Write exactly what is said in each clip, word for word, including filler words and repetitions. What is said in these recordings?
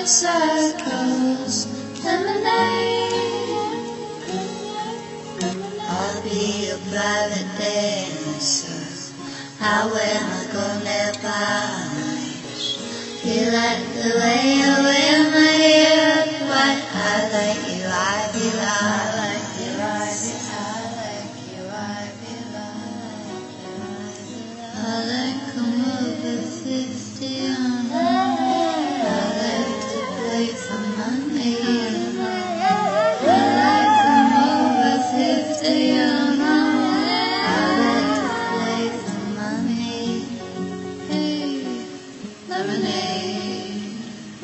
motorcycles, lemonade. I'll be a private dancer. I wear my gold polish. You like the way I wear my hair, but I like you, I feel I like you, I feel I like you, I feel I like you, I like come over fifty on I like to play for money. I like come over fifty on I like to play for money. Hey, lemonade,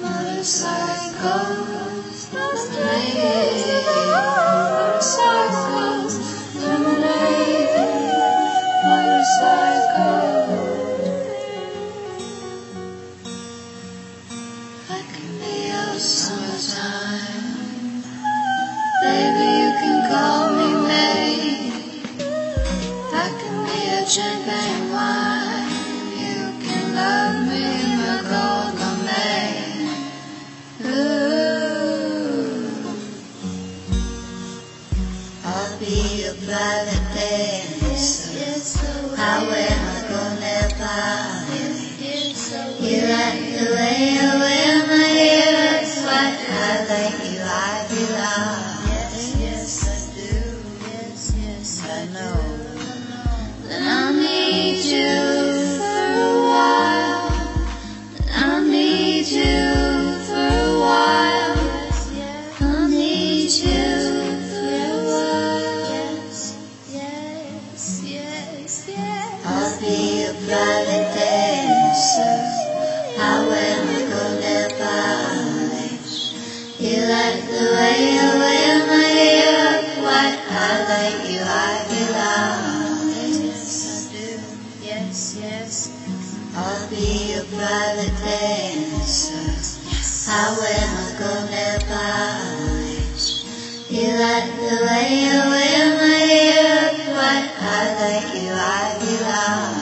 motorcycles, lemonade, motorcycles, lemonade, motorcycles. I can be your summertime, baby, you can call me May. I can be a champagne wine, you can love me my golden May. Ooh, I'll be a private dancer. I wear my golden polish. You like the way I wear my hair, but I like you, I belong. Yes, yes, I do. Yes, yes, I know. Then I'll need you for a while. Then I'll need you for a while. I'll need you for a while. Yes, yes, yes, yes. I'll be a private dancer. I wear my golden polish. You like the way I wear my hair, what I like you, I belong. Yes, I do. Yes, yes. I'll be a private dancer. I wear my golden polish. You like the way I wear my hair, what I like you, I belong.